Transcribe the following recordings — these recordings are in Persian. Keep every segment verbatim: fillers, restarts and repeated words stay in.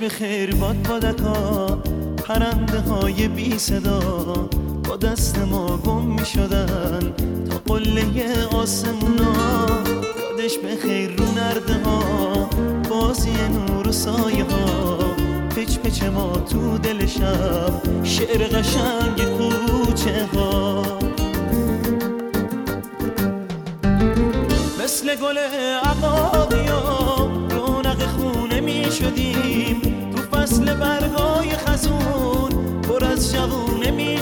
به خیر باد بادکا، پرنده های بی صدا با دست ما گم می شدن تا قله آسمونا. یادش به خیر رو نرده ها، بازی نور و سایه ها، پچ پچ ما تو دل شب، شعر قشنگ کوچه ها. مثل گل عقاقیا رونق خونه می شدیم، تو فصل برگای خزون پر از جوونه می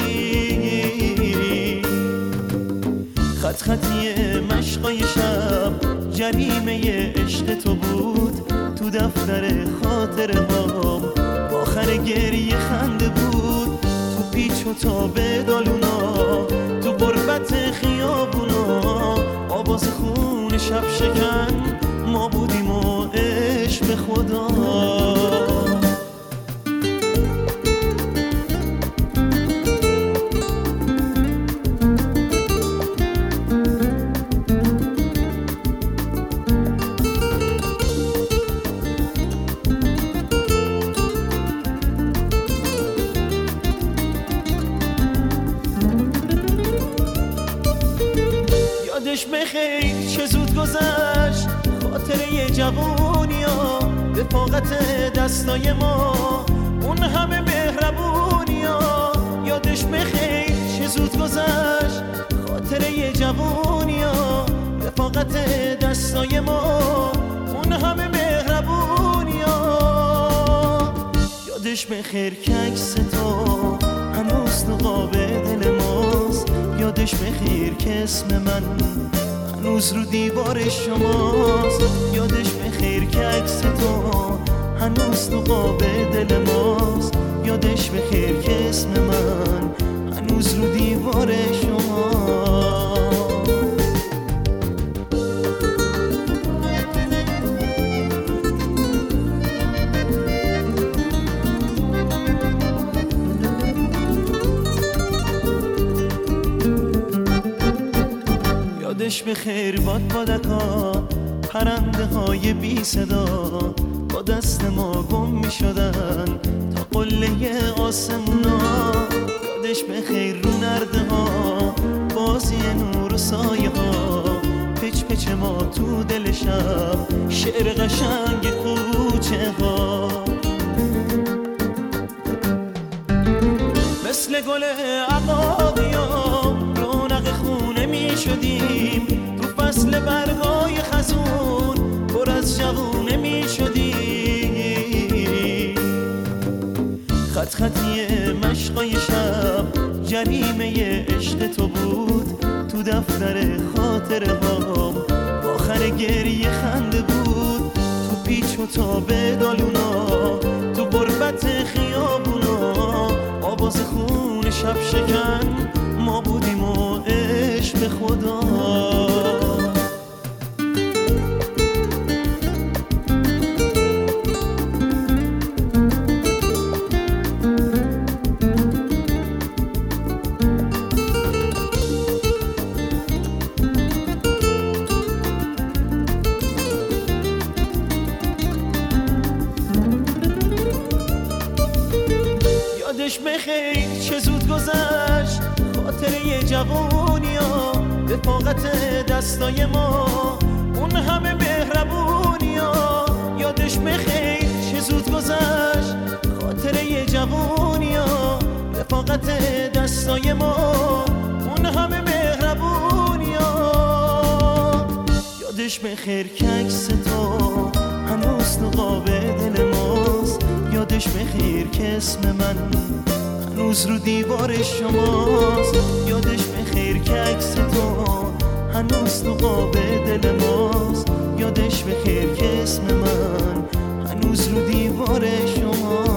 شدیم. خط خطی مشقای شب جریمه عشق تو بود، تو دفتر خاطره ها آخر گریه خنده بود. تو پیچ و تاب دالونا، تو غربت خیابونا، آواز خون شب شکن ما بودیم و عشق به خدا. یادش بخیر چه زود گذشت خاطره جوونیا، رفاقت دستای ما اون همه مهربونیا. یادش بخیر چه زود گذشت خاطره جوونیا، رفاقت دستای ما اون همه مهربونیا. یادش بخیر که عکس تو هنوز تو قاب دل ماست، یادش بخیر که اسم من هنوز رو دیوار شماست. یادش بخیر که عکس تو هنوز تو قاب دل ماست، یادش بخیر که اسم من هنوز رو دیوار شماست. یادش به خیر باد بادکا، پرنده های بی صدا با دست ما گم می شدن تا قله آسمونا. یادش به خیر رو نرده ها، بازی نور و سایه ها، پچ پچ ما تو دل شب، شعر قشنگ کوچه ها. مثل گل عقاقیا رونق خونه می شدیم، تو فصل برگای خزون پر از جوونه می شدیم. خط خطی مشقای شب جریمه عشق تو بود، تو دفتر خاطره ها آخر گریه خنده بود. تو پیچ و تاب دالونا، تو غربت خیابونا، آواز خون شب شکن ما بودیم و عشق به خدا. یادش بخیر چه زود گذشت خاطره جوونیا، رفاقت دستای ما اون همه مهربونیا. یادش بخیر چه زود گذشت خاطره جوونیا، رفاقت دستای ما اون همه مهربونیا. یادش بخیر که عکس تو هنوز تو قاب دل ماست، یادش بخیر که اسم من هنوز رو دیوار شماست. یادش بخیر که عکس تو هنوز تو قاب دل ماست، یادش بخیر که اسم من هنوز رو دیوار شماست.